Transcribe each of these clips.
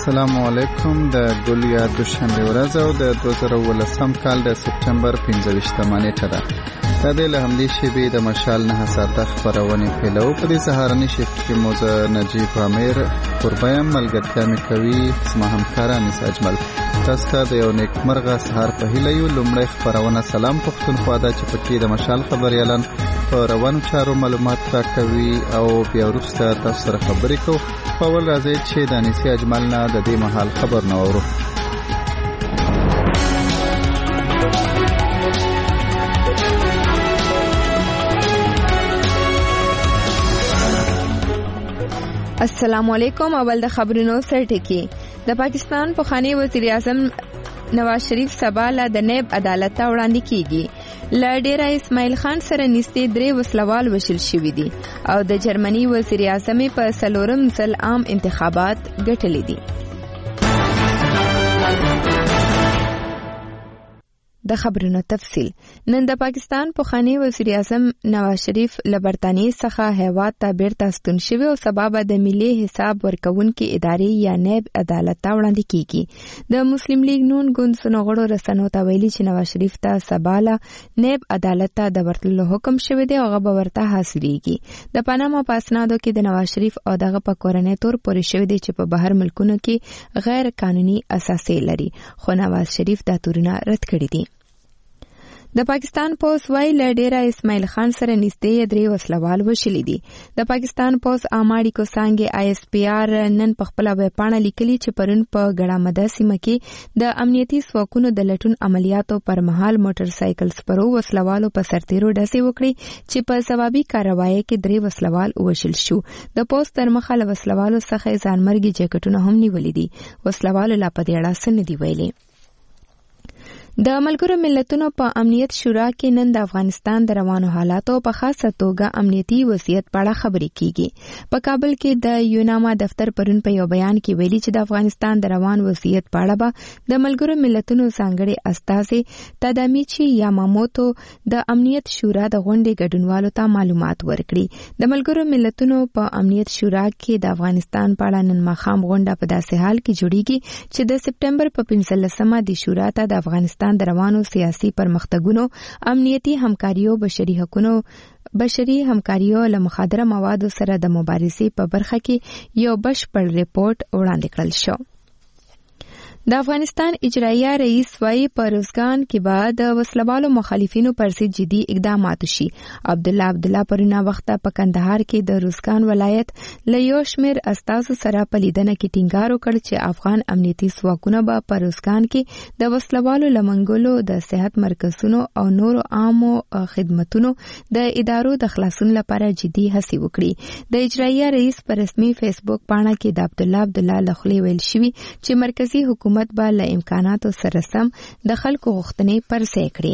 السلام علیکم. د ګولیا دوشنبه ورځ او د 2018 کال د سپټمبر 15 نیټه ده. د دې له همدې شیبې د مشال نه ساته خبرونه پیلو. په دې سهارني شیفت کې موزه نجیب امیر قربایم ملګرتیا مې کوي. زما همکاران اجمل تاسو ته د یو نیک مرغه سهار په هیله یو. لومړی خبرونه سلام پښتونخوا ده چې پکې د مشال خبريالان په روانو چارو معلومات راکوي او بیا وروسته تاسو سره خبرې کوو. په ول راځي چې د انیسي اجمل نه د دې مهال خبر نه اورو. السلام علیکم. اول د خبرونو سرټکی. د پاکستان پخوانی وزیر اعظم نواز شریف سبا له د نیب عدالت ته وړاندې کیږي. له ډیره اسماعیل خان سره نږدې 3 وسلوال وشل شوي دي او د جرمني وزیر اعظم په 4م ځل عام انتخابات ګټلي دي. د خبرونو تفصیل. نن د پاکستان پخوانی وزیر اعظم نواز شریف له برطانیې څخه هیواد ته بیرته ستون شوی او سبب د ملي حساب ورکونکو ادارې یا نیب عدالت ته وړاندې کیږي. د مسلم لیگ نون ګوند سنغړو رسنو ته ویلي چې نواز شریف ته سباله نیب عدالت ته د ورتلو حکم شوی دی او هغه به ورته حاصلېږي. د پاناما په اسنادو کې د نواز شریف او دغه په کورنۍ تور پورې شوی دی چې په بهر ملکونو کې غیر قانوني اساسې لري، خو نواز شریف دا تورونه رد کړي دي. د پاکستان پولیس وايي له ډیره اسماعیل خان سره نږدې 3 وسلوال وشلي دي. د پاکستان پولیس عاماړي کو څنګه ISPR نن په خپل ویبپاڼه لیکلي چې پرون په ګړامده سیمه کې د امنیتي ځواکونو د لټون عملیاتو پر مهال موټر سایکل سپرو وسلوالو په سرتیرو ډزې وکړي چې په ثوابي کاروایی کې 3 وسلوال وشل شو. د پولیس تر مخه له وسلوالو څخه ځانمرګي جاکټونه هم نیولې دي. وسلوالو لا په دې اړه څه نه دی ویلي. د ملګرو ملتونو په امنیت شورا کې نن د افغانستان د روانو حالاتو په خاصه توګه امنیتي وضعیت په اړه خبرې کیږي. په کابل کې د یوناما دفتر پرون په یو بیان کې ویلي چې د افغانستان د روان وضعیت په اړه به د ملګرو ملتونو ځانګړي استازي تادامیچی یاماموتو د امنیت شورا د غونډې ګډونوالو ته معلومات ورکړي. د ملګرو ملتونو په امنیت شورا کې د افغانستان په اړه نن ماښام غونډه په داسې حال کې جوړیږي چې د سپټمبر په 15مه د شورا ته د افغانستان د روانو سیاسي پرمختګونو، امنیتي همکاریو، بشري همکاریو له مخدره موادو سره د مبارزې په برخه کې یو بشپړ ریپورت وړاندې کړل شو. د افغانستان اجرائیه رئیس وايي په روزګان کې به د وسلوالو مخالفینو پر ضد جدي اقدامات وشي. عبدالله پرونه وخته په کندهار کې د روزګان ولایت له یو شمېر استازو سره په لیدنه کې ټینګار وکړ چې افغان امنیتي ځواکونه به په روزګان کې د وسلوالو له منګولو د صحت مرکزونو او نورو عامو خدماتو د ادارو د خلاصون لپاره جدي هڅې وکړي. د اجرائیه رئیس پر رسمي فیسبوک پاڼه کې د عبدالله لخلې ویل شوی چې مرکزی حکومت به له امکاناتو سره سم د خلکو غوښتنې پرځای کړي.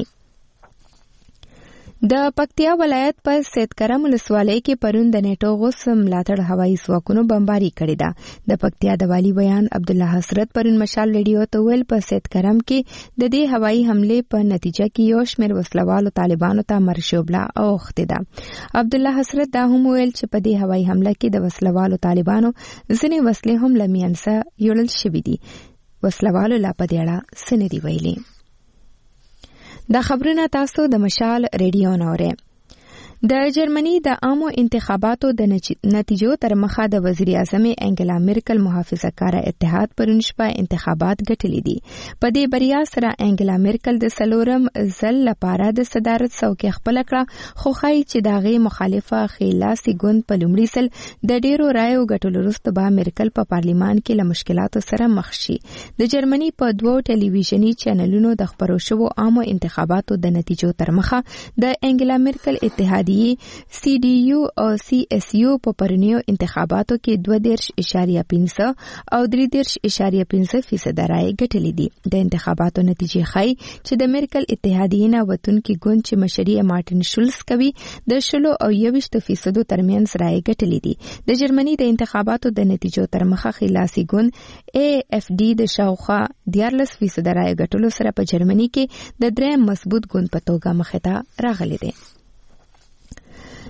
د پکتیا ولایت په سید کرم ولسوالۍ کې پرون د نیټو غوث ملاتړ هوایي ځواکونو بمباري کړې ده. د پکتیا د والی بیان عبدالله حسرت پرون مشال ریډیو ته ویل په سید کرم کې د دې هوایي حمله په نتیجه کې یو شمېر وسلوالو طالبانو ته مرشوبله اوښتې ده. عبدالله حسرت دا هم ویل چې په دې هوایي حمله کې د وسلوالو طالبانو ځینې وسلې هم له میانسه یوړل شوې دي. وسلوالو لا په دې اړه څه نه دی ویلي. دا خبرونه تاسو د مشال ریډیو نه اورئ. د جرمني د عامو انتخاباتو د نتیجو تر مخه د وزیر اعظم انګلا مرکل محافظه کار اتحاد پرون شپه انتخابات ګټلي دي. په دې بریا سره انګلا مرکل د 4م ځل لپاره د صدارت څوکۍ خپل کړه، خو ښایي چې د هغې مخالفه خیلاسي ګوند په لومړي ځل د ډیرو رایو ګټلو وروسته به مرکل په پارلیمان کې له مشکلاتو سره مخ شي. د جرمني په 2 ټلویزیونی چینلونو د خبرو شوو عامو انتخاباتو د نتیجو تر مخه د انګلا مرکل اتحادیه CDU او CSU په پرونیو انتخاباتو کې 2.5% او 3.5% رایې ګټلې دي. د انتخاباتو نتیجې ښایي چې د مرکل اتحادیې نه وتونکي ګوند چې مشري مارټین شولز کوي د 20 او 21% ترمنځ رایې ګټلې دي. د جرمني د انتخاباتو د نتیجو تر مخه خلاصي ګوند AFD د شاوخوا 14% رایې ګټلو سره په جرمني کې د درېم مضبوط ګوند په توګه مخې ته راغلی دی.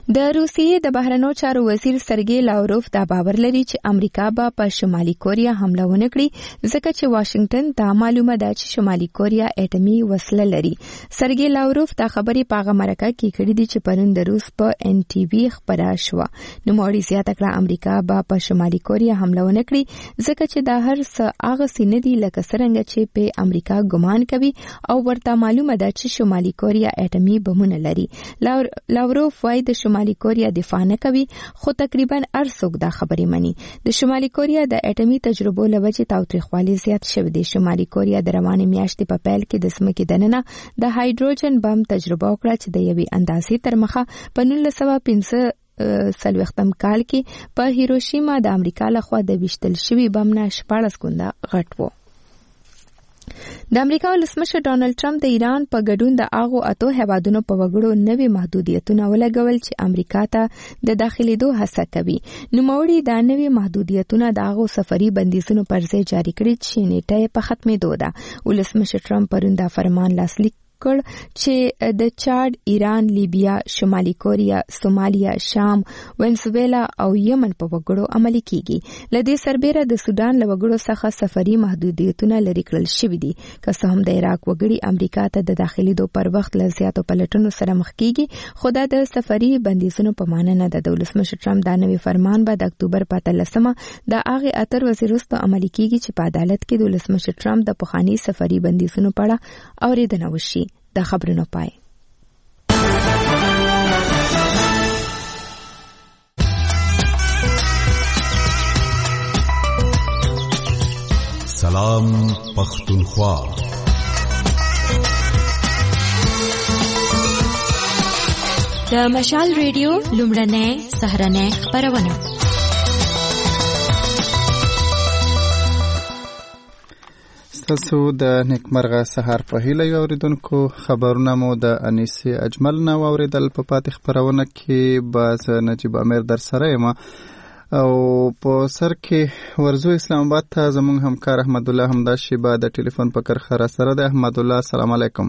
د روسیې د بهرنیو چارو وزیر سرګی لاوروف دا باور لري چې امریکا به په شمالي کوریا حمله ونه کړي ځکه چې واشنگټن ته معلومه ده چې شمالي کوریا اټومي وسله لري. سرګی لاوروف دا خبرې په هغه مرکه کې کړې دي چې پرون د روس په ان ټي وي خبره شوه. نوموړي زیاته کړه امریکا به په شمالي کوریا حمله ونه کړي ځکه چې دا هر څه هغه سینه دي لکه څرنګه چې په امریکا ګمان کوي او ورته معلومه ده چې شمالي کوریا اټومي بمونه لري. لاوروف وايي د شمالي کوریا دفاع نه کوي خو تقریبا هر څوک دا خبرې مني. د شمالي کوریا د اټومي تجربو له وجې تاوتریخوالي زیات شوی دی. شمالي کوریا د روانې میاشتې په پیل کې د ځمکې دننه د هایدروجن بم تجربه وکړه چې د یوې اندازې تر مخه په 1945 کال کې په هیروشیما د امریکا لخوا د ویشتل شوي بم نه 14 ګونده غټ و. د امریکا ولسمشر ډانلډ ټرمپ د ایران په ګډون د هغو 8 هیوادونو په وګړو نوي محدودیتونه ولګول چې امریکا ته د داخليدو هڅه کوي. نوموړي دا نوي محدودیتونه د هغو سفري بندیزونو پر ځای جاری کړي چې نیټه په ختمېدو ده. ولسمشر ټرمپ پرون دا فرمان لاسلیک چې د چاد، ایران، لیبیا، شمالي کوریا، سومالیا، شام، وینزویلا او یمن په وګړو عملي کیږي. لدې سربېره د سودان له وګړو څخه سفري محدودیتونه لرې کړل شوي دي. که څه هم د عراق وګړي امریکا ته د داخليدو پر وخت له زیاتو پلټنو سره مخ کیږي خو دا د سفري بندیزونو په معنی نه ده. د ولسمشر ټرمپ دا نوی فرمان به د اکتوبر په 13مه د هغې 8 ورځې وروسته عملي کیږي چې په عدالت کې د ولسمشر ټرمپ د پخواني سفري بندیزونو په اړه اورېدنه وشي. د خبرونو پای. سلام پختونخوا. د مشال ریډیو لومړنۍ سهرنۍ خبرونه. تاسو د نیکمرغه سهار په هیله یو اوریدونکو. خبرونه مو د انیسي اجمل نه اوریدل. په پاتې خبرونه کې باز نجیب امیر در سره یم او په سر کې ورزو اسلام آباد ته زموږ همکار احمد الله همدا شیبه د ټلیفون په کرخه را سره ده. احمد الله السلام علیکم.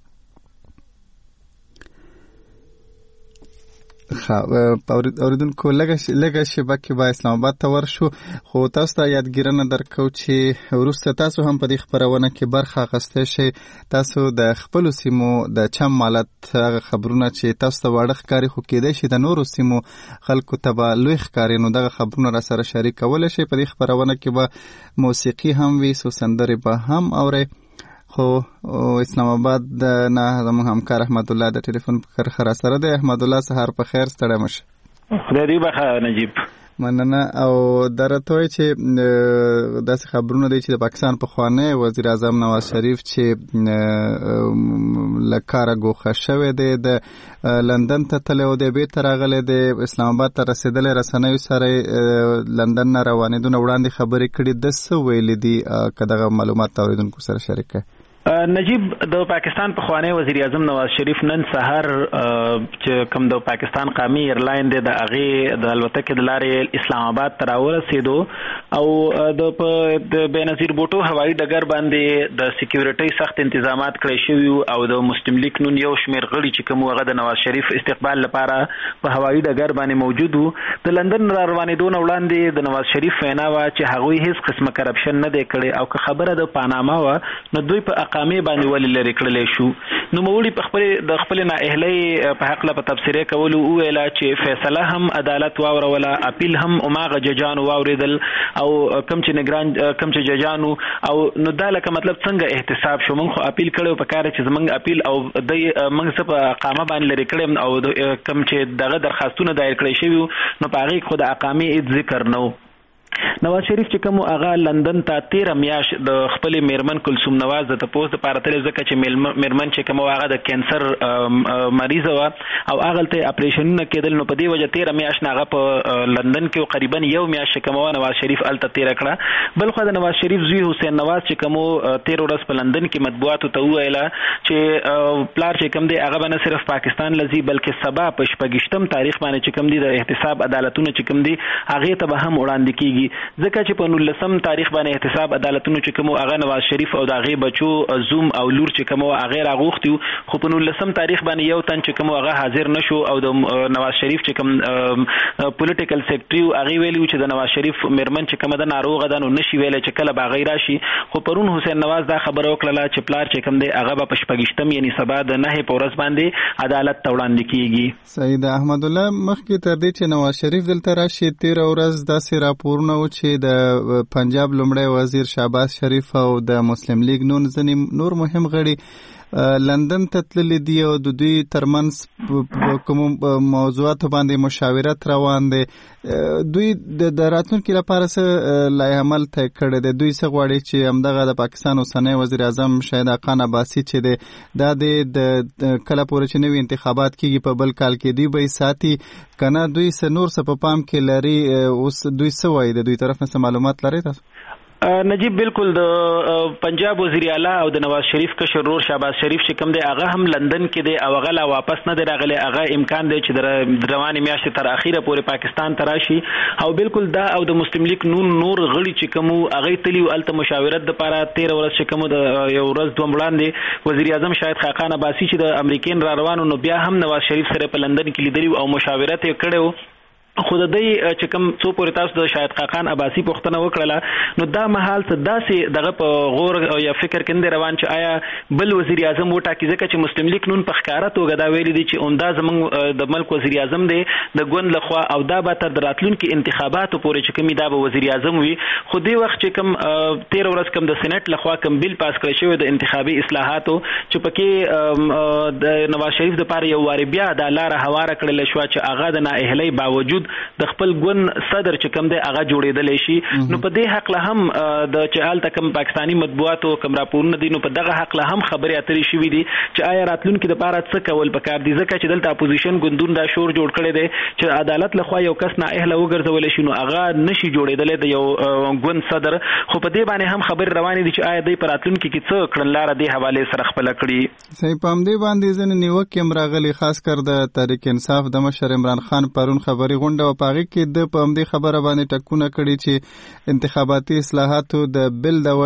اوریدونکو لږه شیبه کې به اسلام آباد ته ورشو خو تاسو ته یادګیرنه درکو چې وروسته تاسو هم په دې خبرونه کې برخه اخیستی شئ. تاسو د خپلو سیمو د چم مالت هغه خبرونه چې تاسو ته واړه ښکاري خو کېدای شي د نورو سیمو خلکو ته به لوی ښکاري نو دغه خبرونه را سره شریکولی شئ. په دې خبرونه کې به موسیقي هم وي، څو سندرې به هم اورئ. خو اسلام آباد نه زموږ همکار احمد الله د ټلیفون په کرخه را سره دی. احمد الله سهار په خیر، ستړی مشه. خدای دې بخیر نجیب. مننه. او درته وایي چې داسې خبرونه دی چې د پاکستان پخوانی وزیر اعظم نواز شریف چې له کاره ګوښه شوی دی، د لندن ته تللی او دی بیرته راغلی دی، اسلام آباد ته رسېدلی، رسنیو سره لندن نه روانېدونه وړاندې خبرې کړي. د څه ویلي دي که دغه معلومات اوریدونکو سره شریک کړئ؟ نجیب، د پاکستان پخوانی وزیر اعظم نواز شریف نن سحر چې کوم د پاکستان قومي ایرلاین دی د هغې د الوتکې د لارې اسلام آباد ته راورسېدو او د بېنظیر بوټو هوایي ډګر باندې د سکیورټۍ سخت انتظامات کړی شوي او د مسلم لیگ نون یو شمېر غړي چې کوم هغه د نواز شریف استقبال لپاره په هوایي ډګر باندې موجود وو. د لندن را روانېدو نه وړاندې د نواز شریف وینا وه چې هغوی هیڅ قسمه کرپشن نه دی کړی او که خبره د پاناما وه نو دوی په اقامې باندې ولې لرې کړلی شو. نو موړي د خپل نااهلۍ په حقله په تبصره کولو وویله چې فیصله هم عدالت واوروله، اپیل هم هماغه ججانو واورېدل او کوم چې ججانو او نو دا لکه مطلب څنګه احتساب شو. موږ خو اپیل کړی په کار چې زموږ اپیل او موږ څه په اقامه باندې لرې کړی او کوم چې دغه درخواستونه دایر کړی شوي نو په هغې خو د اقامې هېڅ ذکر نه و. نواز شریف چې کوم هغه لندن ته 13 میاشت د خپل میرمن کلثوم نواز د تپوس د پاره تللی ځکه چې میرمن چې کوم هغه د کینسر مریض و او هغه ته اپریشنونه کېدل نو په دې وجه 13 میاشت هغه په لندن کې قریبا یو میاشت کوم نواز شریف الته 13 کړه. بل خو د نواز شریف زوی حسین نواز چې کوم 13 ورځ په لندن کې مطبوعاتو ته ویله چې پلار چې کوم دی هغه باندې صرف پاکستان لذي بلکې سبا په 28 تاریخ باندې چې کوم دی د احتساب عدالتونه چې کوم دی هغه ته به هم وړاندې کیږي. کیږي ځکه چې په 19 تاریخ باندې احتساب عدالتونو چې کوم هغه نواز شریف او د هغه بچو زوم او لور چې کوم هغه راغوښتي خو په 19 تاریخ باندې یو تن چې کوم هغه حاضر نشو او د نواز شریف چې کوم پولیټیکل سیکریټری هغه ویلو چې د نواز شریف مرمن چې کوم د ناروغه ده نو نشي ویل چې کله باغی راشي خو پرون حسین نواز دا خبره وکړه چې پلار چې کوم دی هغه په شپږشتم یعنی سبا د 9 په ورځ باندې عدالت ته وړاندې کیږي. سید احمد الله مخکې تر دې چې نواز شریف دلته راشي 13 ورځ داسې راپورونه و چې د پنجاب لومړی وزیر شهباز شریف او د مسلم لیگ نور مهم غړي لندن ته تللی دی او د دوی ترمنځ کوم موضوعاتو باندې مشاورت روان دی. دوی د راتلونکي لپاره څه لای عمل طی کړی دی؟ دوی څه غواړي چې همدغه د پاکستان اوسنی وزیر اعظم شاهد خان عباسي چې دی دا د کله پورې چې نوي انتخابات کیږي په بل کال کې دوی به ساتي کنه دوی څه نور څه په پام کې لري؟ اوس دوی څه وایي؟ د دوی طرف نه معلومات لري تاسو؟ نجیب بالکل د پنجاب وزیر اعلی او د نواز شریف کشر رور شهباز شریف چې کوم دی هغه هم لندن کې دی او هغه لا واپس نه دی راغلی. هغه امکان دی چې د روانې میاشتې تر اخیره پورې پاکستان ته راشي او بالکل دا او د مسلم لیگ نور غړي چې کوم هغه تلی او الته مشاورت د لپاره 13 ورځ چې کوم د یو ورځ دوه وړاندې وزیر اعظم شاهد خاقان عباسي چې د امریکین را روانو نو بیا هم نواز شریف سره په لندن کې لیدلی او مشاورت یې کړو. خود دای چې کوم څو پورې تاسو د شاهد خاقان عباسي پوښتنه وکړه نو دا محال څه داسې دغه په غور یا فکر کې روان چې آیا بل وزیر اعظم وټاکي ځکه چې مسلم لیگ نون په ښکارا توګه دا ویلي دي چې عمده زمونږ د ملک وزیر اعظم دی د ګوند لخوا او دا به تر راتلونکي انتخاباتو پورې چې کومي دا به وزیر اعظم وي. خو دې وخت چې کوم 13 ورځ کوم د سېنات لخوا کوم بیل پاس کړی شوی د انتخابي اصلاحاتو چې پکې د نواز شریف د لپاره یو واری بیا د لار هواره کړل شو چې هغه د نااهلۍ باوجود د خپل ګوند صدر چې کوم دی هغه جوړېدلی شي. نو په دې حق له هم د چهال تکم پاکستانی مطبوعاتو کوم راپورونه دي نو په دغه حق له هم خبرې اترې شوې دي چې آیا راتلونکي د لپاره څه کول پکار دي ځکه چې دلته اپوزیشن ګوندون دا شور جوړ کړی دی چې عدالت لخوا یو کس نااهله وګرځول شي نو هغه نشي جوړېدلی د یو ګوند صدر. خو په دې باندې هم خبرې روانې دي چې آیا دوی په راتلونکي کې څه کړنلاره دې حوالې سره خپله کړي. صحیح په همدې باندې ځینې نیوکې هم راغلي خاص کر د تحریک انصاف د مشر عمران خان پرون خبري غونډه و پاغي کې د په همدې خبره باندې ټکونه کړي چې انتخاباتي اصلاحاتو د بل د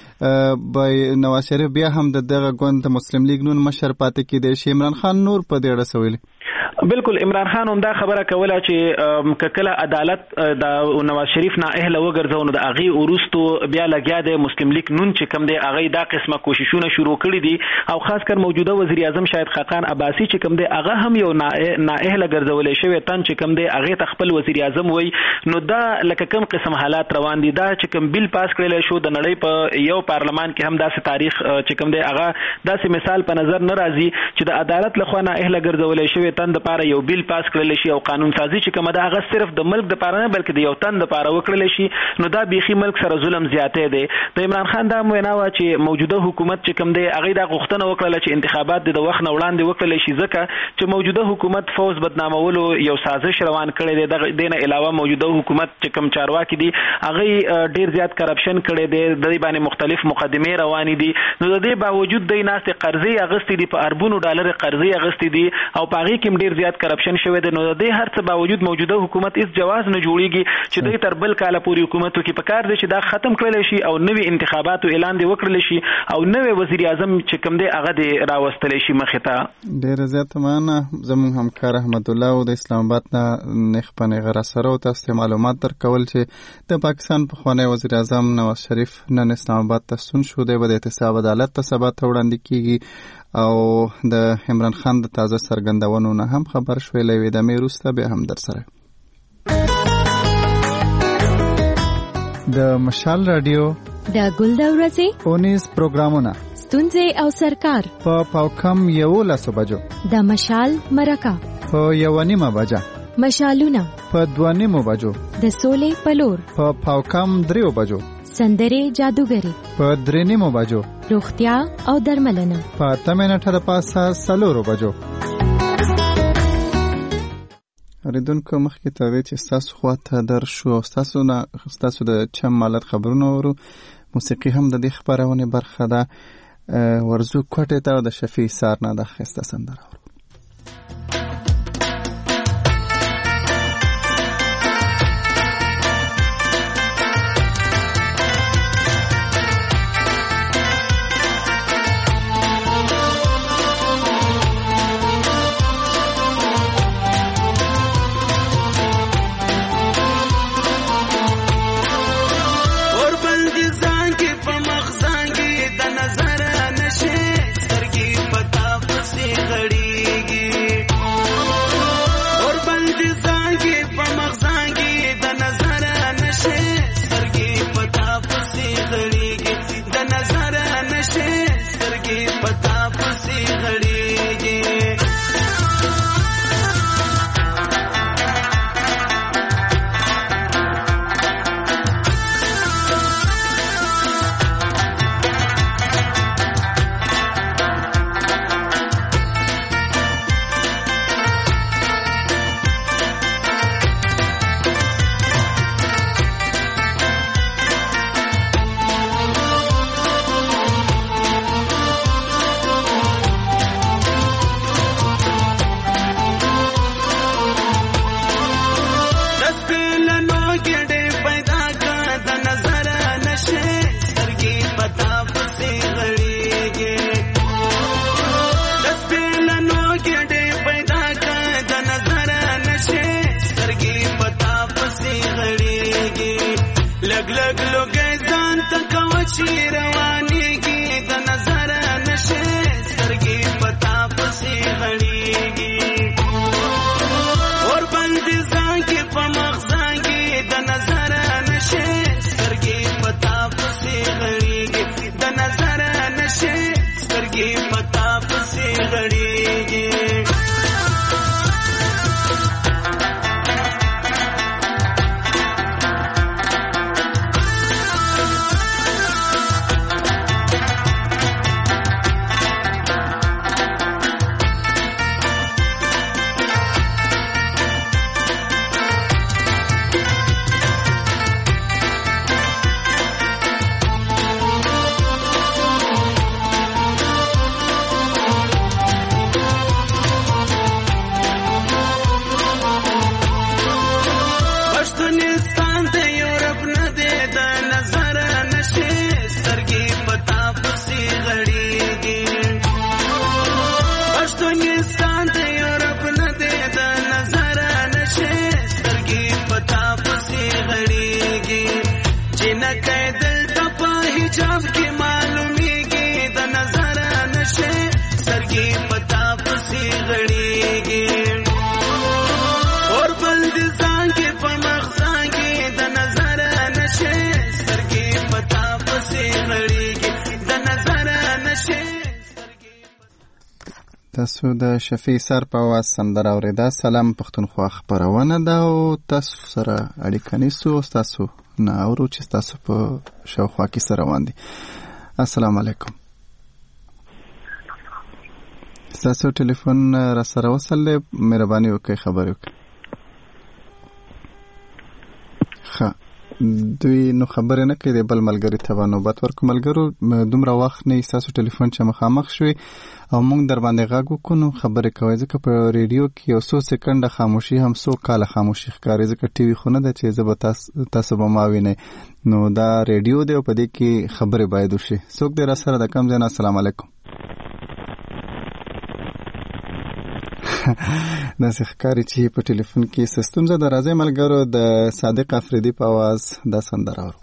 وجې به نواز شریف بیا هم دغه ګوند مسلم لیگ نون مشر پاتې کېدی شي. عمران خان نور په دې اړه څه ویلي؟ بالکل عمران خان هم دا خبره کوله چې کله عدالت د نواز شریف نه اهله وګرځو نو د هغه ورستو بیا لګیا د مسلم لیگ نون چې کوم دی هغه دا قسمه کوششونه شروع کړي دي او خاص کر موجوده وزیر اعظم شاهد خاقان عباسي چې کوم دی هغه هم یو نه اهله ګرځولې شوی تن چې کوم دی هغه خپل وزیر اعظم وای نو دا لکه کوم قسم حالات روان دي. دا چې کوم بیل پاس کړل شو د نړۍ په یو پارلمان کې هم داسې تاریخ چې کوم دی هغه داسې مثال په نظر نه راځي چې د عدالت لخوا نه اهله ګرځولې شوی تن د لپاره یو بیل پاس کړل شي او قانون سازي چې کومه دا هغه صرف د ملک د لپاره نه بلکې د یو تن د لپاره وکړل شي نو دا بيخي ملک سره ظلم زیاتې دی. د عمران خان دا موینا و چې موجوده حکومت چې کوم دی هغه دا غوښتنه وکړه چې انتخابات د وخت نه وړاندې وکړل شي ځکه چې موجوده حکومت فوز بدنامولو یو سازش روان کړی دی. د دې نه علاوه موجوده حکومت چې کوم چارواکي دي هغه ډیر زیات کرپشن کړی دی د دې باندې مختلف مقدمې روانې دي نو د دې باوجود د ناست قرضې اغستې دي په اربونو ډالر قرضې اغستې دي او پاغي کې ډیر زیات کرپشن شوی دی. نو د دې هر څه باوجود موجوده حکومت هیڅ جواز نه جوړیږي چې دوی تر بل کال پورې حکومت کې پکار دي چې دا ختم کړل شي او نوي انتخاباتو اعلان دی وکړل شي او نوې وزیر اعظم چې کوم دی هغه دی راوستل شي مخې ته. ډیر زیات مننه زموږ همکار احمد الله او د اسلام آباد نه نخبه غره سره تاسو معلومات درکول چې د پاکستان پخوانی وزیر اعظم نواز شریف نن اسلام آباد ته ستون شو دی به د احتساب عدالت ته سبا ته وړاندې کیږي او د عمران خان د تازه څرګندونو نه هم خبر شوی لوي د میروسته به هم در سره د مشال رادیو د ګل د ورځې اونیز پروګرامونه ستونزې او سرکار په پاوکم 11 بجو د مشال مرکه په 1:30 بجه مشالونه په 2:30 بجو د سولې پلور په پاوکم 3 بجو سندرې جادوګری په 3:30 بجو روغتیا او درملنه په 8 منټه د پاسه 4 بجو. اوریدونکو مخکې ته وی چې ستاسو خواته در شو ستاسو د چم مالت خبرونه ورو موسیقي هم د دې خبرونه برخه ده. ورزو کوټه ته د شفیع سار نه د خسته سندره ورو. تاسو د شفیع سر په आवाज سندره اوریدا. سلام پښتونخوا خبرونه ده او تاسو سره اړیکه نیسو، تاسو نه اورو چې تاسو په شاوخوا کې سره روان دي. السلام علیکم. تاسو ټلیفون را سره وصل دی، مهرباني وکړئ خبرې وکړئ. ښه دوی نو خبرې نه کوي، بل ملګری ته به نوبت ورکو. ملګرو دومره وخت نه ستاسو ټلیفون چې مخامخ شوي او موږ در باندې غږ وکړو نو خبرې کوئ، ځکه په ریډیو کې یو څو سکنډه خاموشي هم څو کاله خاموشي ښکاري، ځکه ټي وي خو نه ده چې زه به تاسو به ما وینئ. نو دا ریډیو دی او په دې کې خبرې باید وشي. څوک دی را سره د کوم ځای نه؟ السلام علیکم. داسې ښکاري چې په ټلیفون کې څه ستونزه ده. راځئ ملګرو د صادق افریدي په आवाज دا سندره اورو.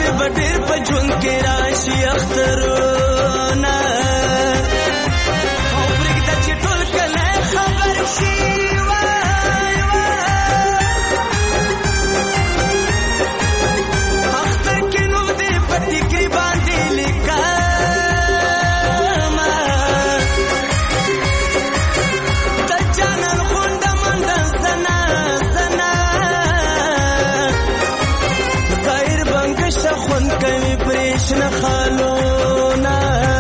بډیر په ژوند کې راشي اخترونه او پرېږده چې ټول کله خبر شي اختر کې نو دې په ټیکري باندې لیکمه د جانان غونډه منډه زنه زنه غیر بنګشه خوند کوي پرېشنه خالونه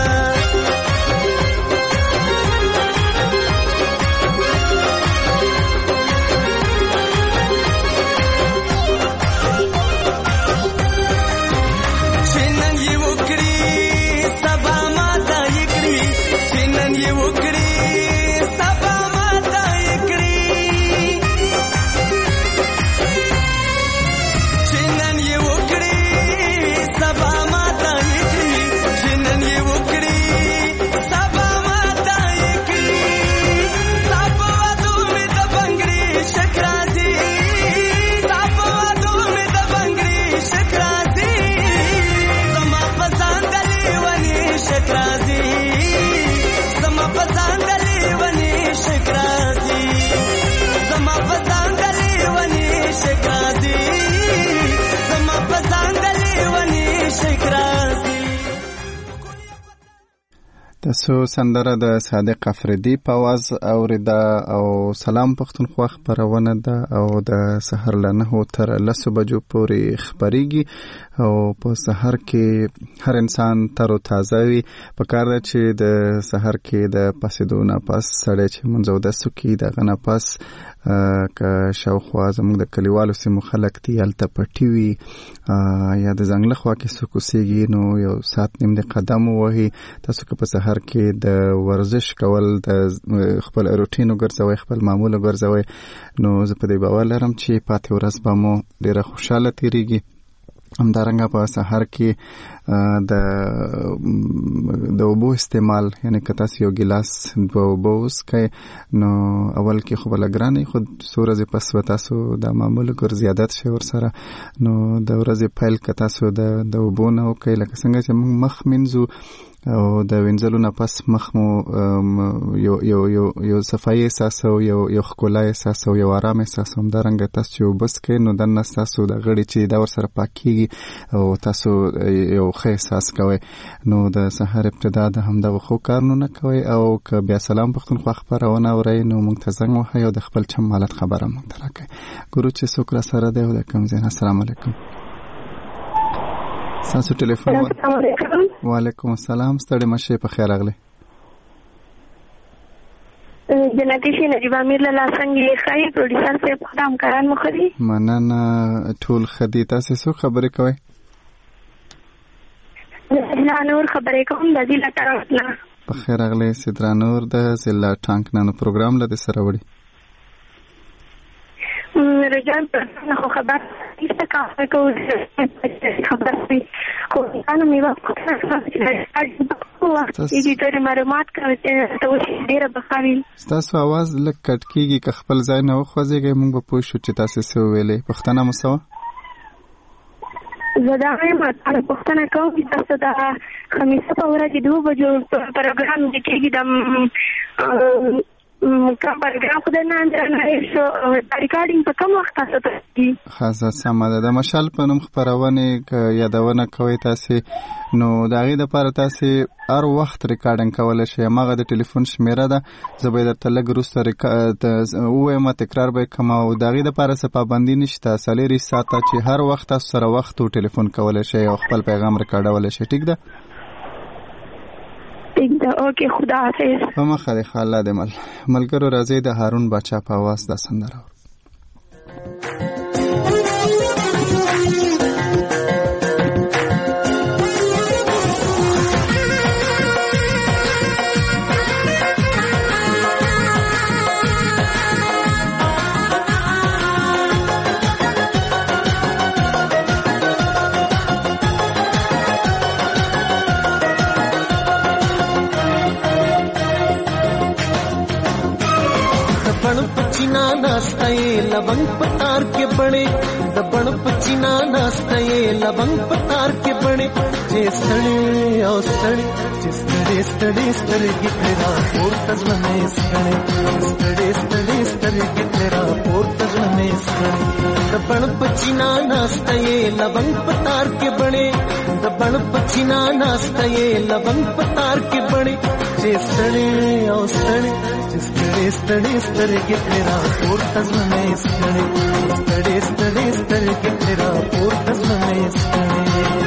تاسو سندره د صادق افریدي په आवाज اوریده او سلام پښتونخوا خبرونه ده او د سحر له 9 تر 10 بجو پورې خبريږي او په سحر کې هر انسان تر تازه وي په کار چې د سحر کې د پاسېدو نه پاس سړی چې منځو د سکی د غنا پاس که شاوخوا زموږ د کلیوالو سیمو خلک دي هلته پټي وي یا د ځنګله خوا کې څوک اوسېږي نو یو ساعت نیم د قدم ووهي تاسو که په سحر کې د ورزش کول د خپل روټین وګرځوئ خپل معمول وګرځوئ نو زه په دې باور لرم چې پاتې ورځ به مو ډېره خوشحاله تېرېږي همدارنګه په سحر کې د اوبو استعمال یعنی که تاسو یو ګیلاس دوه اوبه وڅښئ نو اول کې خو به لګرانې خو څو ورځې پس به تاسو دا معمول ګور زیادت شي ورسره نو د ورځې پیل که تاسو د اوبو نه وکئ لکه څنګه چې موږ مخ مینځو او د وینځلو نه پس مخ مو یو صفایي احساس او یو ښکلا احساس او یو آرام احساس همدارنګه تاسو چې اوبه څښئ نو دننه ستاسو د غړي چې دا ورسره پاکېږي او تاسو یو ښه احساس کوئ نو د سحر ابتدا د همدغه ښو کارونه کوئ او که بیا سلام پښتونخوا خپرونه اورئ نو موږ ته زنګ وهئ او د خپل چم حالت خبره موږ ته راکئ ګورو چې څوک راسره دی او د کوم ځای نه السلام علیکم ساسو ټلیفون وعلیکم السلام ستړي مشه په خیر راغله جنتی شي نجیب امیر له څنګه خای پروډوسر سے خدام کران مخدي مننه ټول خدي تاسو څه خبرې کوي نور خبرې کوم د ضلع طرف نه په خیر راغله سیدرا نور د ضلع ټانک نن پروګرام لده سره وړي رجال پرسنه خو خبر ایسته کافه کو خبر وي خو انا مې وخت چې ته معلومات کوي ته ډیره بخاري تاسو आवाज لک کټ کیږي که خپل ځای نه وخوځيږي موږ به پوه شو چې تاسو څه ویلې پښتنه مسوا زدا ما پښتنه کوم چې تاسو د خمیس په ورځ 2 بجو پروګرام کېږي د کوم پروګرام خو نه اندرنه شو ریکارډینګ په کوم وخت تاسو ته خاصه سم ده د مشال په نوم خبرونه یادونه کوي تاسو نو دا غي د لپاره تاسو هر وخت ریکارډینګ کولای شئ ماغه د ټلیفون شمیره ده زبې د تلګ روسته او ما تکرار به کوم او دا غي د لپاره څه پابندي نشته سالری ساته چې هر وخت تاسو سره وخت او ټلیفون کولای شئ او خپل پیغام ریکارډولای شئ ټیک ده اوکې خدا حافظ په مخه د خاله د ملګرو راځي د هارون بچا په आवाज د سندره लवंग पतार के बड़े दबण पचीना नास्ते لبنګ پتار کې بڼې چې ستړې او ستړې چې ستړې ستړې سترګې تیرا پورته ځلمې ستړې ستړې ستړې سترګې تیرا پورته ځلمې ستړې د بڼ پچینا ناسته یې لبنګ پتار کې بڼې د بڼ پچینا ناسته یې لبنګ پتار کې بڼې چې ستړې او ستړې چې ستړې ستړې سترګې تیرا پورته ځلمې ستړې ستړې ستړې سترګې تیرا پورته ځلمې ستړې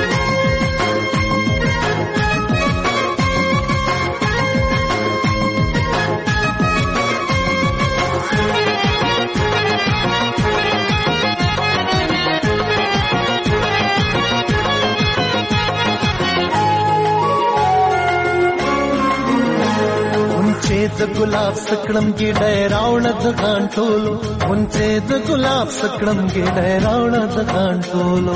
د ګلاب سکړم کې ډېراوړ د غانټولو مونږه د ګلاب سکړم کې ډېراوړ د غانټولو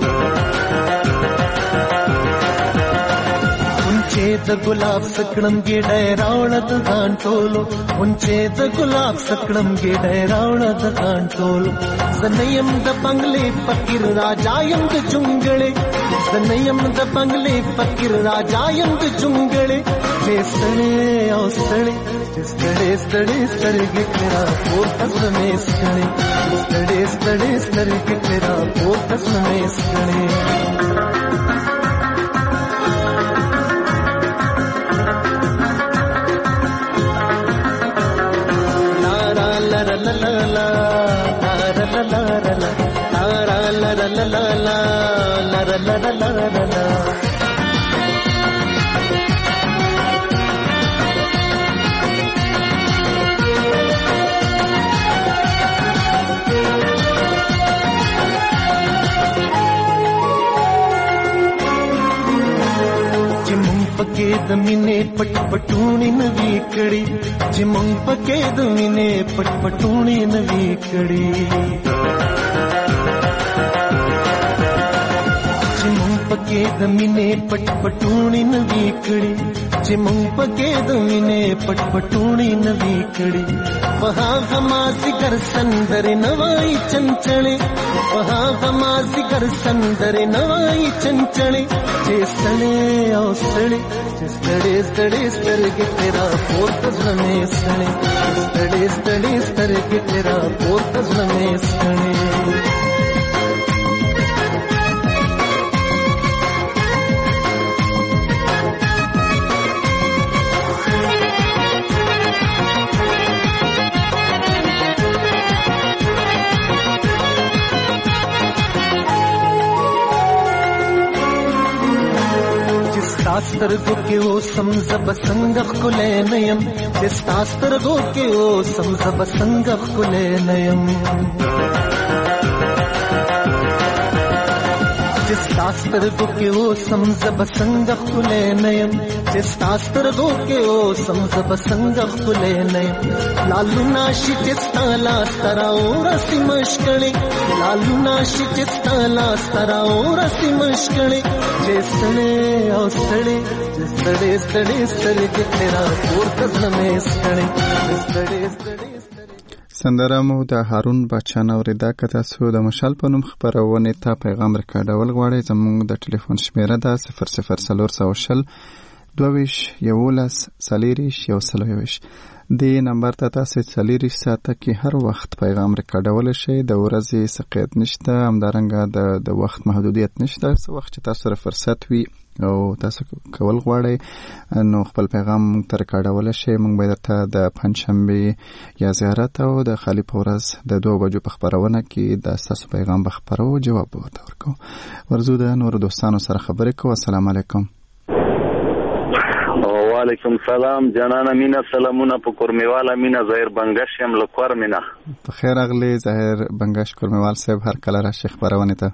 مونږه د ګلاب سکړم کې ډېراوړ د غانټولو مونږه د ګلاب سکړم کې ډېراوړ د غانټولو زنیم د بنگلې فقیر راجایم د جونګړې زنیم د بنگلې فقیر راجایم د جونګړې ستړې او ستړې ستړې ستړې سترګې تیرا پورته ځلمې ستړې ستړې ستړې سترګې تیرا پورته ځلمې ستړې لا لا لا لا لا لا لا لا لا لا لا پکې د مینې پټ پټونی نوي کړي چې مونږ پکې د مینې پټ پټونی نوي کړي چې مونږ پکې د مینې پټ پټونی نوي کړي چې مونږ پکې د مینې پټ پټونی نوي کړي په هغه مازیګر سندرې نوای چنچړې په هغه مازیګر سندرې نوای چنچړې چې ستړې او ستړې چې ستړې ستړې سترګې تیرا پورته ځلمې ستړې ستړې ستړې سترګې تیرا پورته ځلمې ستړې ستاسرګو کې او سمزب څنګه خلې نیم ستاسرګو کې او سمزب څنګه خلې نیم ستاسرګو کې او سمزب څنګه خلې نیم ستاسرګو کې او سمزب څنګه خلې نیم لالو ناشي چستالا ستراو رسي مشکړې لالو ناشي چستالا ستراو رسي مشکړې ستړې او ستړې ستړې ستړې سترګې تیرا پورته ځلمې ستړې ستړې ستړې سندره مو د هارون بچان اوریدا که تاسو د مشال په نوم خپرونې ته پیغام ریکارډول غواړئ زموږ د ټلیفون شمیره ده 00420 22 11 40 دې نمبر ته تاسو 40 ساعته کې هر وخت پیغام ریکارډول شئ د ورځې سقیت نشته همدارنګه د وخت محدودیت نشته څو وخت چې تاسو سره فرصت وي او تاسو کول غواړئ نو خپل پیغام ته ریکارډول شئ موږ به درته د پنځشنبه یا زیارت او د خالی پورز د 2 بجو په خبرونه کې د تاسو پیغام به خبرو جواب به ورکو ورزو د نور دوستانو سره خبرې کوو السلام علیکم وعلیکم سلام جنانه مینا سلامونه په کورمیواله مینا ظاهر بنگش یم لکور مینا په خیر اغلی ظاهر بنگش کورمیوال صاحب هر کله را شیخ خبرونه ته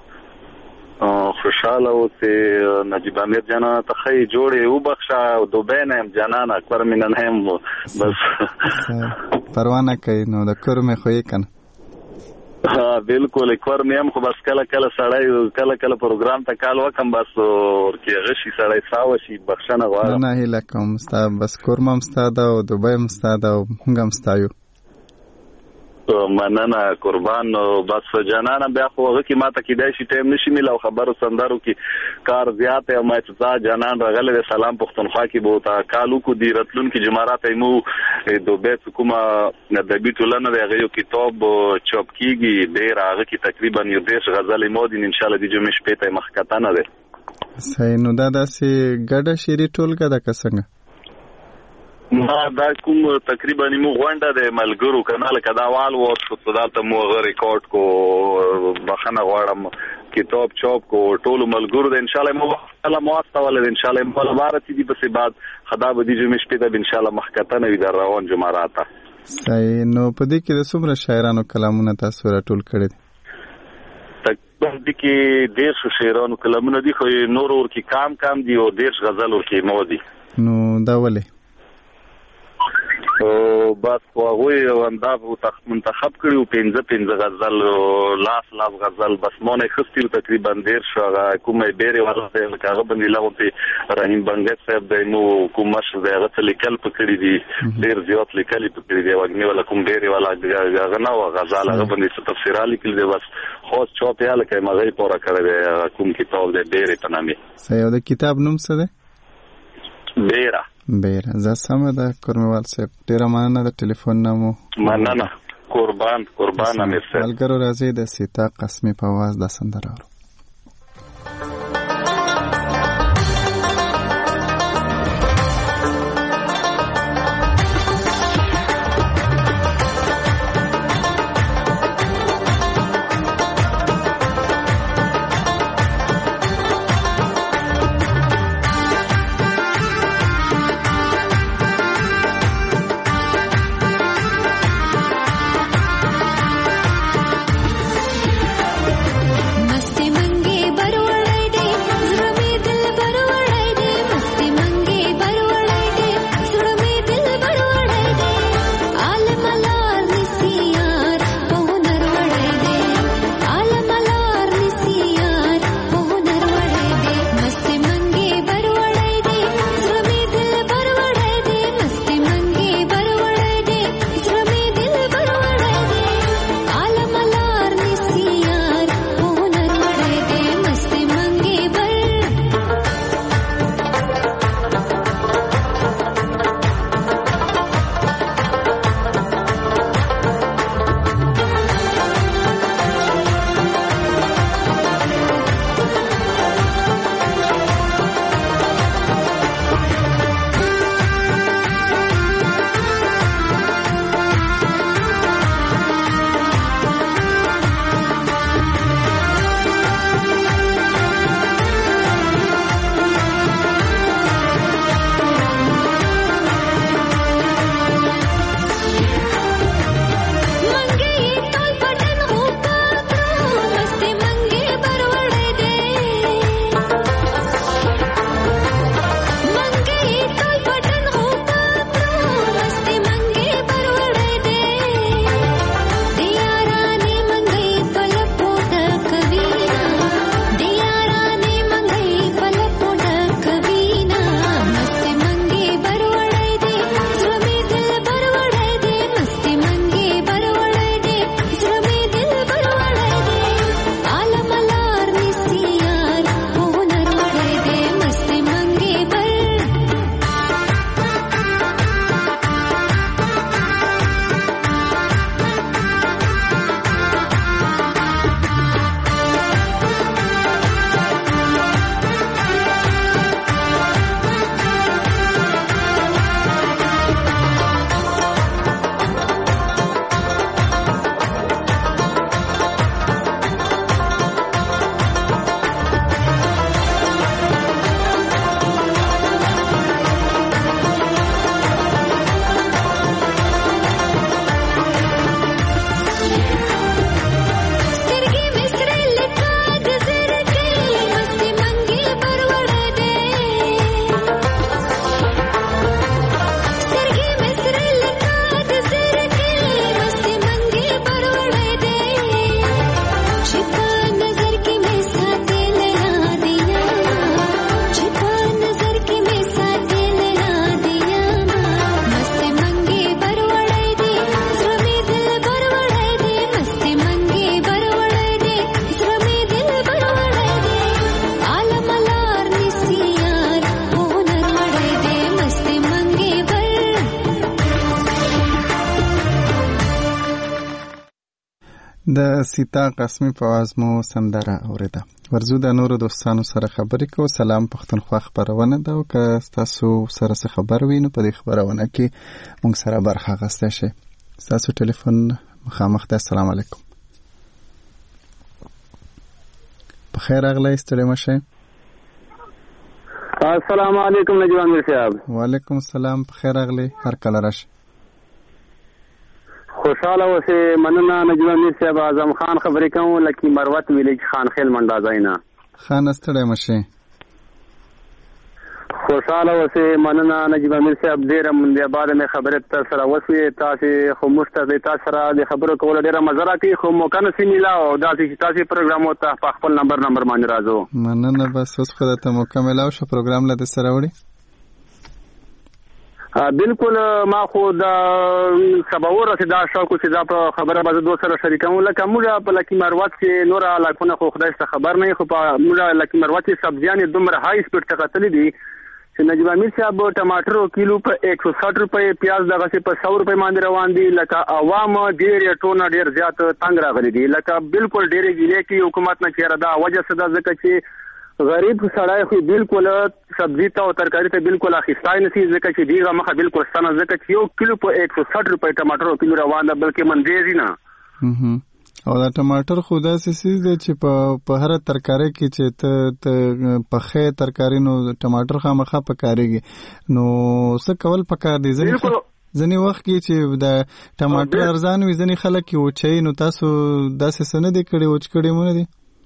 خوشاله اوسې نجیب امیر جنانه ته خی جوړې وبخښه او دوبۍ نه یم جنانه کور مینا نه یم بس پروا نه کوي نو د کور مې خو یې کنه بالکل کور مې هم خو بس کله کله سړی کله پروګرام ته کال وکم بس ورکه غشي سړی ساوه شي بخښنه غواړم نه هیله کوم ستا بس کور مم ستا دا او دوبۍ مم ستا دا او موږ هم ستایو مننه قربان. بس جانانه بیا خو هغه کې ماته کېدای شي ټایم نشي ملو خبرو سندرو کې کار زیات او ما چې جانان راغله سلام پښتونخوا کې بو تا کالو کو دی راتلون کې جماعت ایمو دوبه حکومت د بیتولنه دغه یو کتاب چاپ کیږي ډیر هغه کې تقریبا یو 10 غزل مودین ان شاء الله د جمعې شپې ته مخکتانه ده. صحیح. نو دا داسې ګډه شری ټولګه د کسنګ ما دا کوم تقریبا نیمو غونډه د ملګرو کنال کداوال و خدالته مو غ ریکارډ کو بخنه غواړم کتاب چاپ کو ټول ملګرو د ان شاء الله مو الله مواصله ان شاء الله په بارت دي په بعد خدا به دي جمعې شپې ته ان شاء الله محکتنه وي در روان جمعراته. صحیح. نو په دې کې د څومره شاعرانو کلامونه تاسو راټول کړی تقریبا د کې 10 شاعرانو کلامونه دي خو نور ور کې کام دي او 10 غزل ور کې مو دي. نو دا ولې بس هغه وندا منتخب کړو 15 غزل لاس غزل بس مونږه خستیو تقریبا 10 شو کومه بیره ورته هغه باندې لاوته رحیم بنګت صاحب دمو کومش دغه تلکل پکړی دي ډیر زیات لیکل پکړی دی وګنی ولا کوم بیره ولا هغه نو غزل هغه باندې تفسیر لیکل دی بس خاص چاپ یاله کې مغه پورا کړی کوم کتاب دی بیره په نامه. صحیح. د کتاب نوم څه دی؟ بیره. زه سمه ده کورموال صاحب ډیره مننه د ټلیفون نامو. مننه قربان امیر صاحب. ملګرو راځي د سیتا قسمي په आवाज د سندره اورو. मस्ती د سیتا قسمی په आवाज مو سندره اوریده. ورزو د نورو دوستانو سره خبرې کو. سلام پښتونخوا خبرونه ده او که تاسو سره څه خبر وي نو په دې خبرونه کې موږ سره برخه اخیسته شي. تاسو ټلیفون مخامخ ده. السلام علیکم. بخیر اغلی ستړي مشه. السلام علیکم نجیب امیر صاحب. وعلیکم السلام. بخیر اغلی هر کله راشه. خوشاله اوسه. مننه نجیب امیر صاحب. اعظم خان خبرې کوم لکه مروت ویلیج خان خیل منډازاینا. خان ستړي مشه. خوشاله اوسه. مننه نجیب امیر صاحب. ډیره مونږه بعد مې خبره تر سره وسوي. تاسو خو مستعد تاسو سره د خبرو کول ډیره مزه راکړي خو مو کنه سیمیلا او داسې تاسو پروګرام او ته خپل نمبر باندې راځو. مننه. بس اوس خو ته مکمل او شو پروګرام لته سره وړي. بالکل ما خو دا سباور دا شوق چې دا په خبره باندې دوه سره شریکوم لکه موږ په لکی مروت کې نور علاقونه خو خدای څخه خبر نه خو په موږ لکی مروت کې سبزیان دومره هاي سپیډ ته قتل دي چې نجیب امیر صاحب ټماټر کیلو په 160 روپے پیاز دغه په 100 روپے باندې روان دي لکه عوام ډیر ټونه ډیر زیات تنگ راغلي دي لکه بالکل ډیر ګیلې کې حکومت نه چیرې دا وجه صدا ځکه چې غریب سړی خو بالکل سبزی ته او ترکاری ته بالکل اخیستای نشي ځکه چې دیغه مخه بالکل ستنه ځکه چې یو کیلو په 160 روپے ټماټر کیلو روان ده بلکې منځي نه. او دا ټماټر خو داسې سیز دی چې په هر ترکاری کې چې ته په خې ترکاری نو ټماټر خامخا پکاريږي نو څه کول پکار دي. ځنی وخت کې چې دا ټماټر ارزان وي ځنی خلک یو چي نو تاسو داسې سند دي کړي او چ کړي مونږ دي.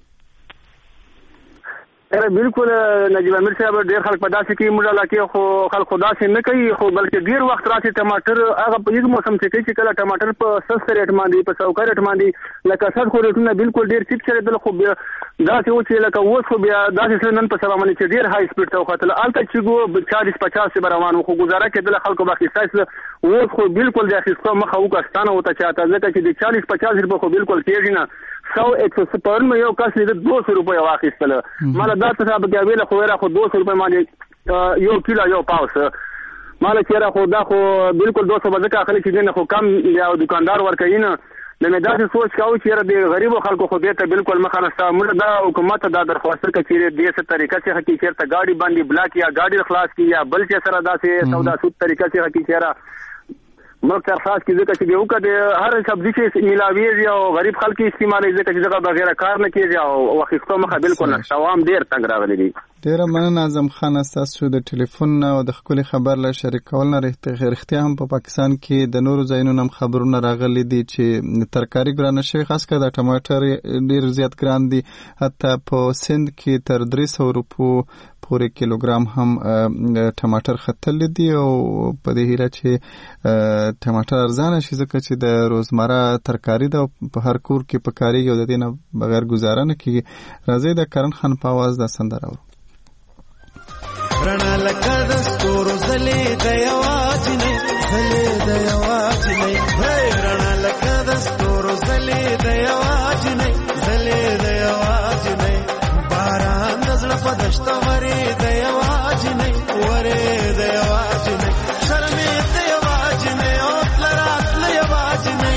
بالکل نجیب امیر صاحب ډیر خلک په داسې کې موږ علاقې خو خلک خدا سي نه کوي خو بلکې ډیر وخت راشي ټماټر هغه په یوه موسم کې چې کله ټماټر په سست ریټ باندې په سوکر ریټ باندې لکه سست خو ریټونه بالکل ډیر ټیټ کړي دل خو داسې و چې لکه اوس خو بیا داسې نن په سبا باندې چې ډیر هاي سپیډ ته وختل الته چې ګو 40-50 به روان خو گزاره کېدل خلکو باقي سايس اوس خو بالکل د اخیستو مخه وکستانه وته چاته ځکه چې د 40-50 روپے خو بالکل کېږي نه 100-170 में यो कस लिदे 200 रुपये वाकिस्तल माला दात साहब के अवेला खोरा खो 200 रुपये माने यो किलो यो पाउस माला चेरा खुदा खो बिल्कुल 200 बजे का खाली चीजें खो कम या दुकानदार वर कहीं ना मैं दात सोच का हूं चेरा दे गरीबों खल को खुदे तो बिल्कुल मखानस्ता मुझे दा हुकूमत दा दरख्वास्त का चेरे दे से तरीका से हकी चेरा गाड़ी बंदी ब्लॉक या गाड़ी खलास की या बल से सरा दा से सौदा सूद तरीका से हकी चेरा مکتر خاص کی ځکه چې یو کده هر سبزی چې ملاویږي او غریب خلک استعمالي ځکه چې دغه بغیر کار نه کیږي او وخت مخه بالکل نشته عوام ډیر تنگ راغلي دي. ډیر مننه اعظم خان تاسو د ټلیفون او د خپل خبر له شریکول نه رښتیا هم په پاکستان کې د نورو ځایونو هم خبرونه راغلي دي چې ترکاری ګران شي خاص کر د ټماټر ډیر زیات ګران دي حتی په سند کې تر 300 روپو پورې کیلوګرام هم ټماټر خطل دي او په دې هیله چې ټماټر ارزانه شي ځکه چې د روزمره ترکاری د په هر کور کې پکاريږي او د دې نه بغیر گزاره نه کیږي. راځي د کرن خان په आवाज د سندره اورو. رڼا لکه د ستورو زلې د یواجنې زلې د یواجنې رڼا لکه د ستورو زلې د یواجنې زلې د یواجنې باران د زړه په دشت ورې د یواجنې ورې د یواجنې شرمې د یواجنې او تلرات د یواجنې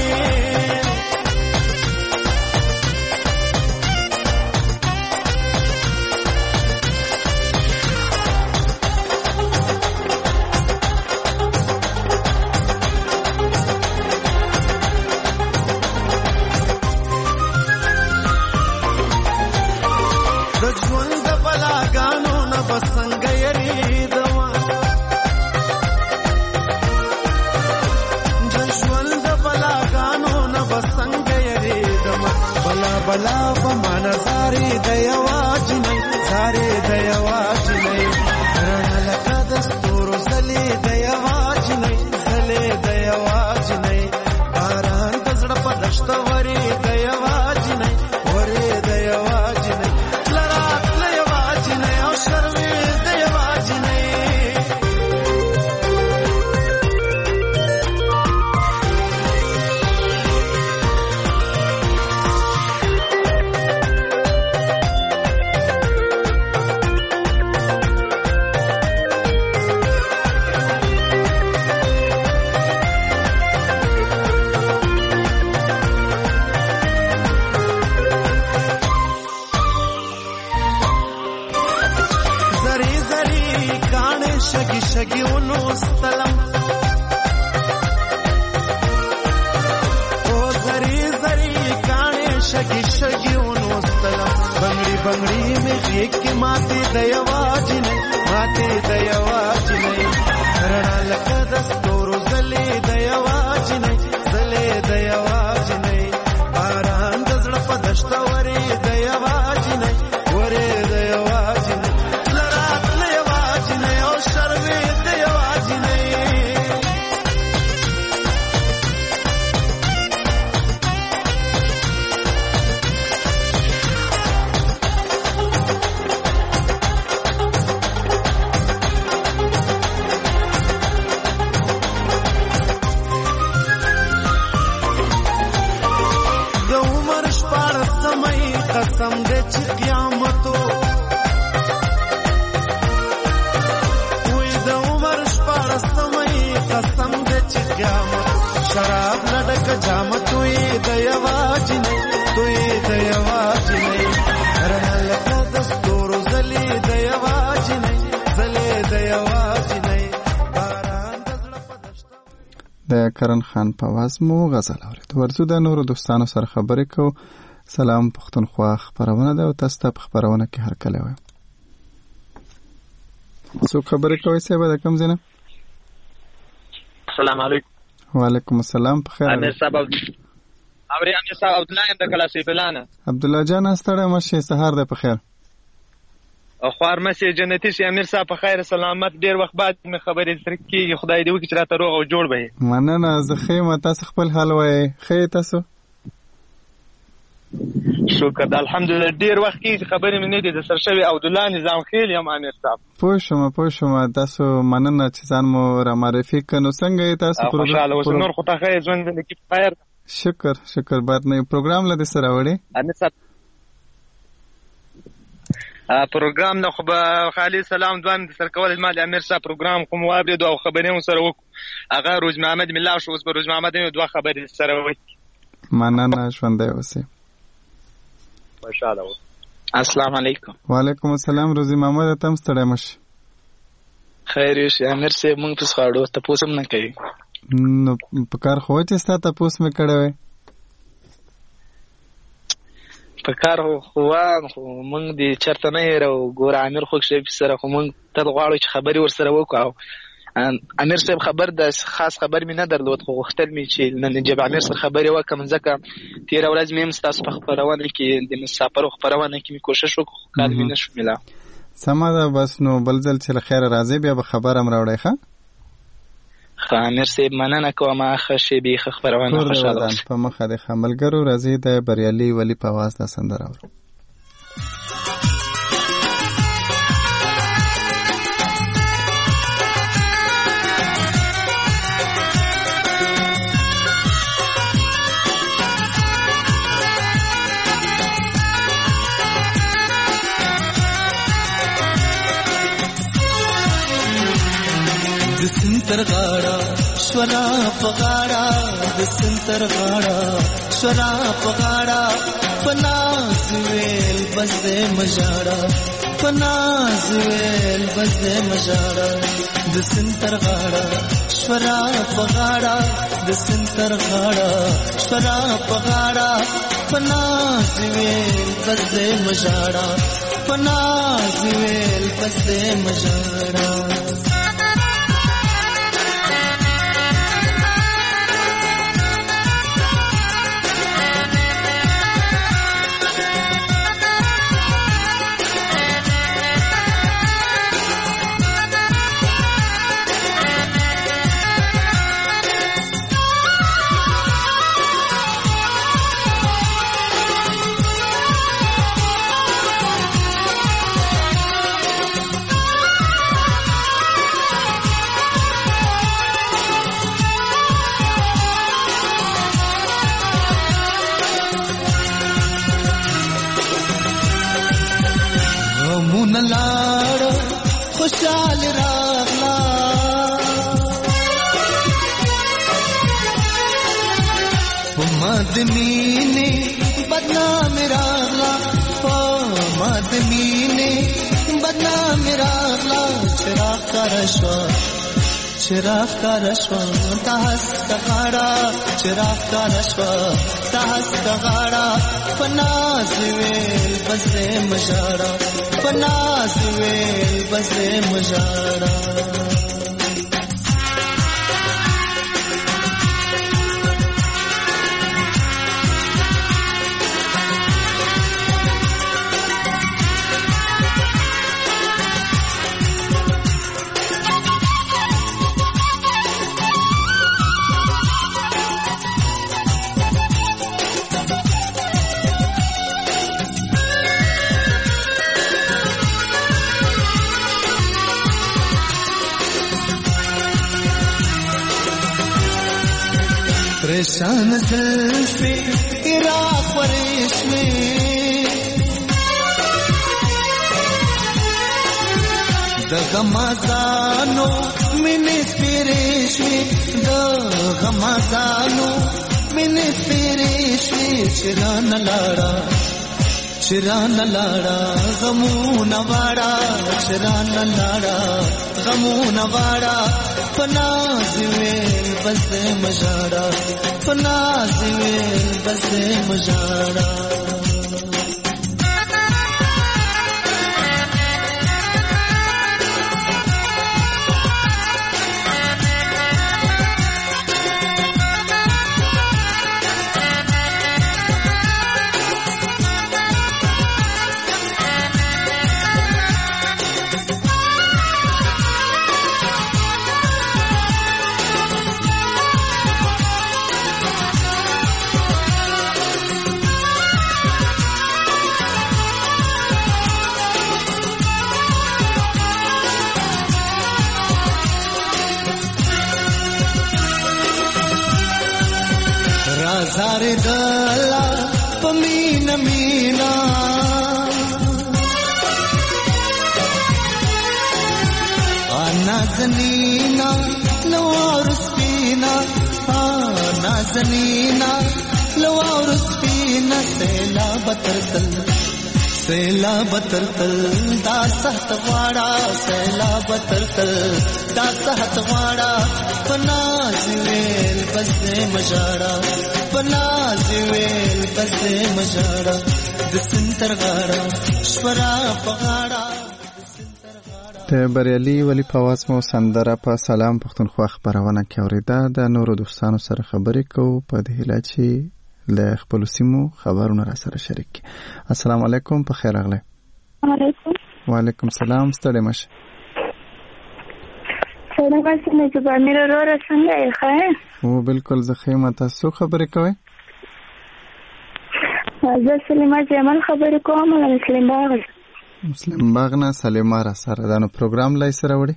بلا بمانا زاري ديواجني زاري ديواجني رڼا لکه د ستورو زلې ديواجني زلې ديواجني باران د زړه په دشت ورې ديواجني ورې ديواجني لرات ديواجني او شرمې ديواجني شګي شګي ونوستلم او زری زری کانې شګي شګي ونوستلم بنگړي بنگړي مې کې ماته دیواجنې ماته دیواجنې رڼا لکه د ستورو زلې دیواجنې زلې دیواجنې باران د زړه په دشت ورې دیواجنې ورې دیواجنې لرات دیواجنې او شروي دیواجنې قسم دې چې قیامتو وې د عمر شپارسمې قسم دې چې قیامت شراب لډک جامتو یې د یواجنې دوی د یواجنې رڼا لکه د ستورو زلې د یواجنې زلې د یواجنې باران د زړه په دشت. د کرن خان په आवाज مو غزل اورید. ورته د نورو دوستانو سره خبرې کوو. سلام پښتونخوا خبرونه ده او تاسو ته په خبرونه کې هر کله وای. څو خبرې کوي صاحب د کوم ځای نه؟ السلام علیکم. وعلیکم السلام. په خیر. امیر صاحب امیر صاحب عبد الله د کلاسې پلانه. عبد الله جان استړی مشه سهار ده په خیر. او خوار مشه جنتی شي امیر صاحب په خیر سلامت. ډیر وخت بعد مې خبرې سره کیږي. خدای دې وکړي چې راته روغ او جوړ به. مننه. زه خیمه تاسو خپل حال وای. خیر تاسو؟ شکر د الحمدلله. ډیر وخت کې خبرې مې نه دي د سرشوي عبد الله نظام خیل یم امیر صاحب. پوه شوم تاسو مننه چې ځان مو را معرفي کړو. څنګه تاسو پروګرام خوشاله اوس نور خو ته خیر ژوند کې خیر. شکر بعد نه پروګرام لدی سره وړي امیر صاحب. پروګرام نه خو به خالي سلام دوام سر کول ما د امیر صاحب پروګرام کوم واورید او خبرې مو سره وکړو. هغه روز محمد ملا شو اوس به روز محمد دوه خبرې سره وکړي. مننه ژوند اوسه. ماشاءالله. السلام علیکم. وعلیکم السلام. روزي محمد تم ستړی مشه. خیر یې امیر صاحب مونږ په خاړو ته پوسم نه کوي. نو په کار خو چې ستا پوس مې کړه وې. په کار خو مونږ دې چرته نه یې ګور امیر خو شي سره خو مونږ تل غواړو چې خبري ور سره وکړو. امیر صاحب خبر د خاص خبر مې نه درلود خو غوښتل مې چې نن جب امیر سره خبرې وکم ځکه تیر ورځ مې تاسو په خبرونه کې د مسافر خبرونه کې مې کوشش وکړ کار مې نشو ملا. سمه ده بس نو بل ځل چې خیر راځي بیا به خبرم راوړی ښه. امیر صاحب مننه کوم اخه شی به خبرونه خوشاله په مخه د خملګرو راځي د بریالي ولی په आवाज د سندره اورو. سنتر غاڑا شورا پغاڑا د سنتر غاڑا شورا پغاڑا فناز ویل بس دے مجاڑا فناز ویل بس دے مجاڑا د سنتر غاڑا شورا پغاڑا د سنتر غاڑا شورا پغاڑا فناز ویل بس دے مجاڑا فناز ویل بس دے مجاڑا. خوشحال راغلا مدمینه بدنام راغلا مدمینه بدنام راغلا چراغ کر شو چراغ کارشوا تاس کغاړه چراغ کارشوا تاس کغاړه پناز ویل بزه مجاړه پناز ویل بزه مجاړه پریشان زلفی عراق ورشمی د غمازانو منی سپیریشمی د غمازانو منی سپیریشمی چران لاړه چران لاړه غمون واړه چران لاړه غمون واړه پناز ویل بس مجاړه پناز ویل بس مجاړه زار دلا پمینا مینا نازنینا لوار سپینا نازنینا لوار سپینا سیلا بترتل سیلا بترتل دا سخت واڑا سیلا بترتل دا سخت واڑا پناز ویل بس مجاڑا پناز ویل بس مجاڑا د سنتر غاړه شپرا پغاړه د بریالي ولی پواز مو سندره په سلام پښتونخوا خبرونه کې اوریده د نورو دوستانو سره خبرې کوو په دې هیله چې له خپل سیمو خبرونه را سره شریک کړي. السلام علیکم په خیر راغلی. وعلیکم السلام ستړي مشه. سلام علیکم جبا میرا رو څنګه یې ښه؟ او بالکل زه ښه یم. تاسو خبرې کوئ؟ زه سلیمه جمال خبرې کوم له مسلم باغ نه. سلیمه را سره دا نو پروګرام لای سره وړي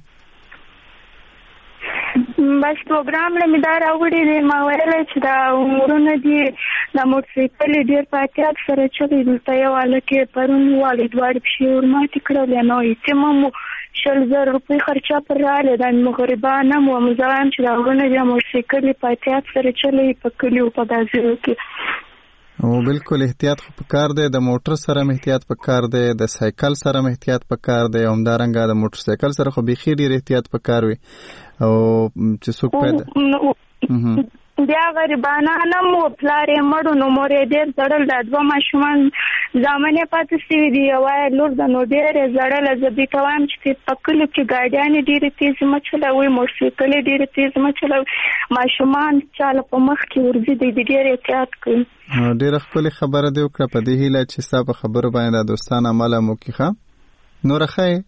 بس پروګرام له مدار اوړي دی. ما ویل چې دا عمرونه دي د موټرسایکل ډیر پاتیات سره چوي دلته یو الکه پرون والد وړ شي ورماتې کړل نو چې مو 100,000 روپۍ خرچه پر رااله د مغربانه مو مزایم چې دا عمرونه د موټرسایکل پاتیات سره چلی په کلیو په دازو کې. او بالکل احتیاط خو پکار دی. د موټر سره احتیاط پکار دی، د سایکل سره احتیاط پکار دی، همدارنګه د موټر سایکل سره خو بيخي ډیر احتیاط پکار وي. او چې څوک پیدا بیا غریبانه مو پلارې مړو نو مورې ډېر زړل د دوه ماشومان زامنې پاتې سوي دي. یوه لور د نو ډېرې زړله. زه دې ته وایم چې په کلیو کې ګاډیانې ډېرې تیزې مه چلوئ، موټرسایکلې ډېرې تیزې مه چلوئ، ماشومان چاله په مخ کې ورځي دی ډېر احتیاط کوي. ډېره ښکلې خبره دې وکړه. په دې هیله چې ستا په خبرو باندې د دوستان عمل هم وکړي. ښه نوره ښه یې؟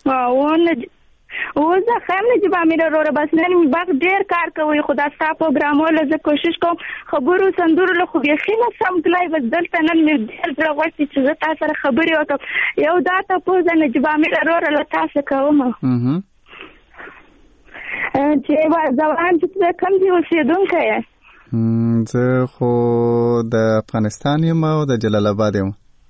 او زه خیم نه جبا میره روره بس نن باغ ډیر کار کوي. خدا ستا پروګرامونه زه کوشش کوم خبرو سندرو له خو بيخي نه سم کلای بس دلته نن مې ډیر زړه غوښتي چې زه تاسو سره خبرې وکړم. یو دا تاسو نه جبا میره روره له تاسو کوم چې ځوان چې کوم دی اوسېدونکی یې؟ زه خو د افغانستان یم او د جلال آباد یم.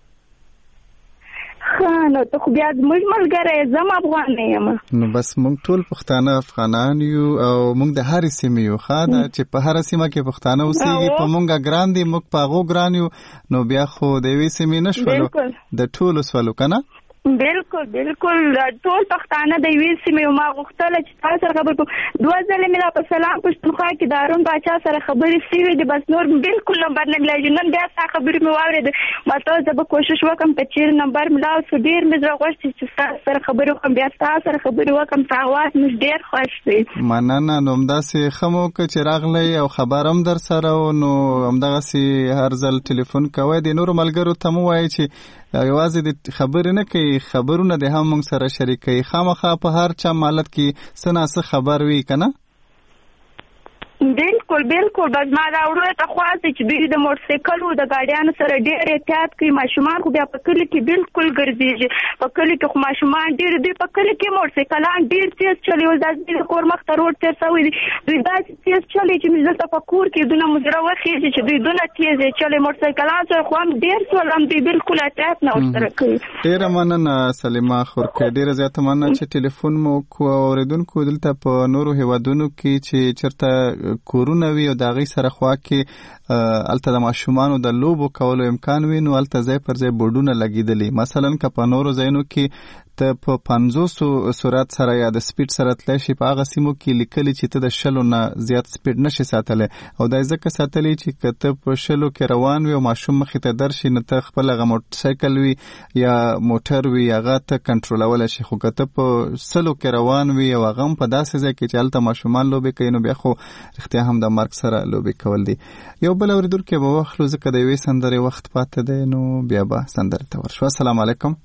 نو ته خو بیا زموږ ملګری زم افغان یم. نو بس موږ ټول پښتانه افغانان یو او موږ د هرې سیمې یو. ښه ده چې په هره سیمه کې پښتانه اوسېږي په موږ ګران دي، موږ په هغو ګران یو. نو بیا خو د یوې سیمې نه شولو د ټولو سولو که نه؟ بالکل ټول پښتانه د یوې سیمې ما غوښتل چې تاسو سره خبرې کوم. 2 ځله مې په سلام پښتونخوا کې د هارون باچا سره خبرې شوې دي، بس نور بالکل نمبر نه ملایږي. نن بیا تا خبرې مې واورېدې، ما ته زه به کوشش وکم که چیرې نمبر ملاو شو. ډېر مې زړه غوښتي چې تاسو سره خبرې وکم، بیا تاسو سره خبرې وکم. تاوات مې ډېر خوښ دی. مننه. نو همداسې ښه مو وکړه چې راغلی او خبر هم در سره و. نو همدغسې هر ځل ټلیفون کوئ. د نورو ملګرو ته مو وایي چې یوازې د خبرې نه کوي، خبرونه د هم موږ سره شریکوي. خامخا په هر چا مالت کې څه نه څه خبر وي که نه؟ بالکل بس ما دا وروڼو ته خواست چې دوی د موټرسایکلو د ګاډیانو سره ډېر احتیاط کوي. ماشومان خو بیا په کلي کې بالکل ګرځېږي، په کلي کې خو ماشومان ډېر دوی په کلي کې موټرسایکلان ډېر تیز چلوي. اوس داسې د کور مخ ته روډ تېر شوی دی، دوی داسې تیز چلوي چې مې دلته په کور کې دونه مو زړه وخېږي چې دوی دونه تیز چلوي موټرسایکلان سره. خو هم ډېر سول هم دوی بالکل احتیاط نه ورسره کوي. ډېره مننه سلیمه خورکۍ، ډېره زیاته مننه چې ټلیفون مو وکړو. اورېدونکو دلته په نورو هیوادونو کې چې چېرته کورونه وي او د هغې سره خوا کې هلته د ماشومانو د لوبو کولو امکان وي، نو هلته ځای پر ځای بورډونه لګېدلي. مثلا که په نورو ځایونو کې ته په 50 سرعت سره یا د سپیډ سره تللی شي، په هغه سیمو کې لیکلي چې ته د 100 نه زیات سپیډ نشي ساتلی. او دا ځکه ساتلی چې که ته په 100 کې روان وي او ماشوم مخې ته درشي، نو ته خپل هغه موټرسایکل وي یا موټر وي هغه ته کنټرولولی شي. خو که ته په 100 کې روان وي او هغه هم په داسې ځای کې چې هلته ماشومان لوبې کوي، نو بیا خو رښتیا هم د مرګ سره لوبې کول دي. یو بل اورېدونکی به واخلو ځکه د یوې سندرې وخت پاته دی، نو بیا به سندرې ته ورشو. السلام علیکم.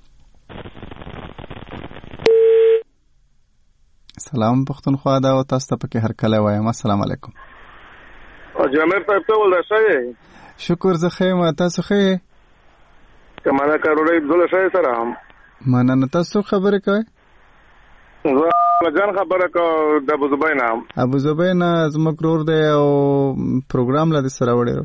سلام پښتونخوا دا او تاسو ته پکې هر کله وایم. السلام علیکم. جامر صاحب ته ولدا شئ؟ شکر زه ښه یم، تاسو ښه یې؟ کماله کارولی عبدالله شئ سره هم مننه. تاسو خبرې کوئ؟ زه جان خبره کوم د ابوظبی نه. ابوظبی نه زموږ ورور دی او پروګرام له دې سره وړی.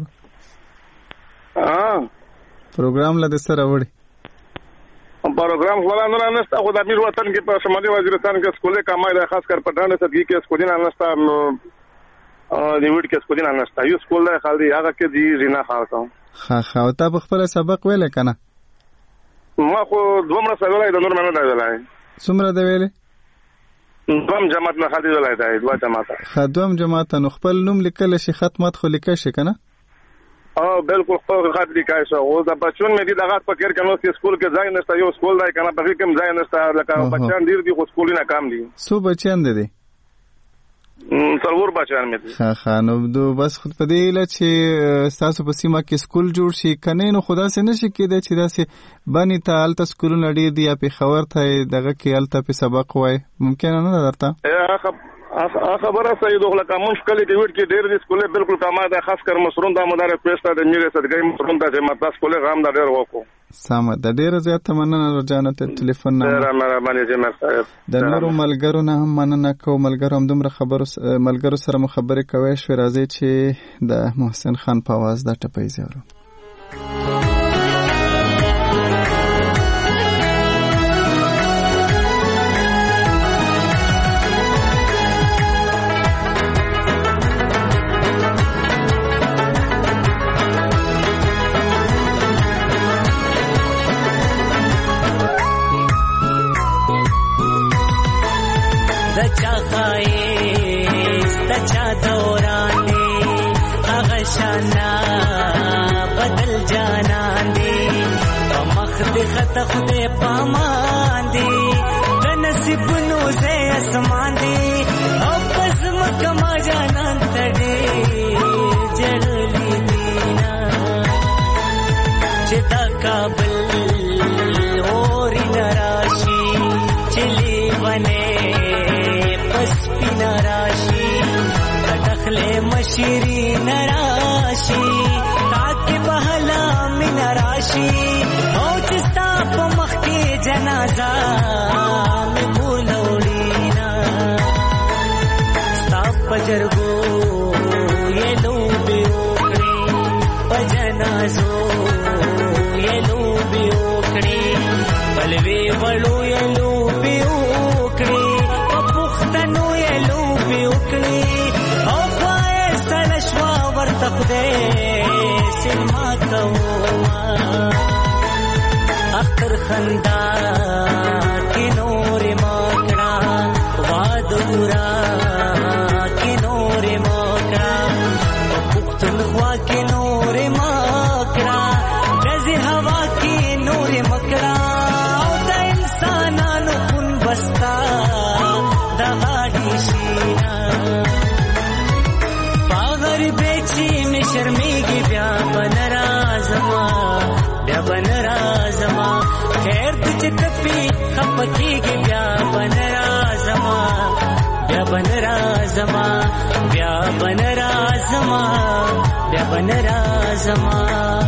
پروګرام له دې سره وړی پروگرام خلا نه نشته. خو د امیر وطن کې په شمالي وزیرستان کې سکولې کمای د خاص کر پټانه صدقې کې سکولې نه نشته، د ویډ کې سکولې نه نشته. یو سکول دی خالي هغه کې دی زینا خاص ها او تا په خپل سبق ویل کنه؟ ما خو دومره سوالای د نور نه ویلای. څومره دی ویلې؟ دوم جماعت نه خالي ویلای دی، دوه جماعت. خدوم جماعت نو خپل نوم لیکل شي، ختمات خو لیکل شي کنه؟ بالکل خو خاطر لیکای شو. او د بچون مې دي دغه فکر کنو چې سکول کې ځای نشته، یو سکول دی کنه په کوم ځای نشته، لکه بچان ډیر دي خو سکول نه کم دي. سو بچان دي څلور بچان مې دي. ها نو دو بس خود په دې لچ چې تاسو په سیمه کې سکول جوړ شي کنه، نو خدا سي نشي کېدای چې داسې بني ته الته سکولونه ډیر دي یا په خبر ته دغه کې الته په سبق وای، ممکن نه درته خبره صحیح دوه لکه مونږ کلی کې ویډ کې ډېر دي سکولې بالکل کما ده، خاص کر مسرون د مدار پېستا د میره صدګي مسرون د جماعت سکولې غام د ډېر وکړو. سم د ډېر زیات مننه رجانه ته ټلیفون نه مهرباني جمعه صاحب د نورو ملګرو نه هم مننه کوم. ملګرو هم دومره ملګرو سره مخابره کوي شو. راځي چې د محسن خان په आवाज د ټپې زورو. خدای پامان دی د نصیبونو زه اسمان دی او پس مکه ما جانان تړي جللی دینا چې تا کابل اوري نراشي چلی ونه پس پینا راشي دخله مشری نراشي تاکي بهلا من راشي جنازہ میں بولوڑینا ستاپ پجرگو یہ لو بی اوکڑی پجنازو یہ لو بی اوکڑی بلوی بلو یہ لو بی اوکڑی پختنو یہ لو بی اوکڑی او پائے سلشوا ورتق دے سلما کوا اختر خندا کې نور مکړه وادورا کې نور مکړه پختونخوا کې نور مکړه دزي هوا کې نور مکړه او د انسانانو کون بستا د غاډي شینا پاغر بیچی می شرمېږي بیا بنرازما بیا بنرازما خیر تچ تپی خپکیږي بیا بنرازما بیا بنرازما بیا بنرازما بیا بنرازما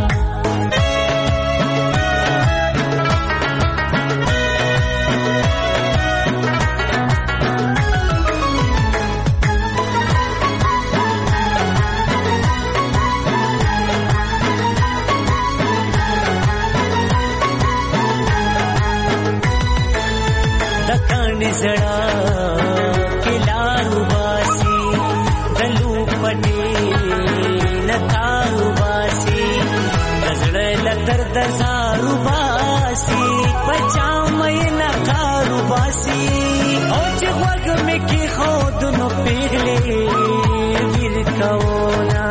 زړه کلارو باسي دلو پټي نکارو باسي زړه لتر دزارو باسي پچا مې نکارو باسي او چې وګ مې کې خود نو پیغلې ویر کونا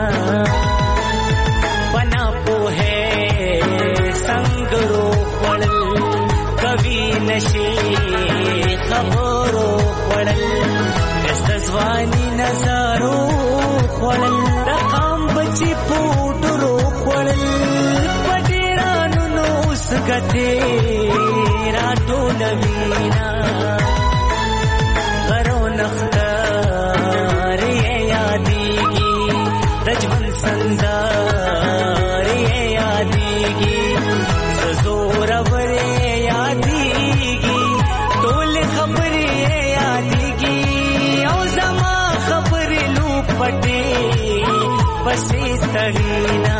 بنا په سنگرو خړل کبي نشي خبرو خړل دستوانی نظارو خړل رقم بچي پوډرو خړل پټیرانو نو سګته راټو نوینا غرو نختار یادېږي رجون سندار یادېږي زور ورې یادېږي ټول خبرې یادېږي او زما خبرې لو پټې پسې تړینا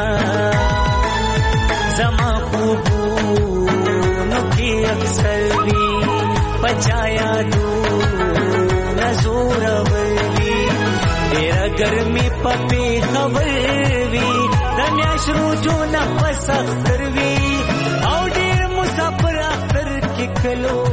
زما خوبونو کې اکثر وي پچایا دو نزور ولوي ډېره ګرمي پپې خبر وي د میاشرو جو نفس اختر وي او ډېر مسافر اختر کې کلو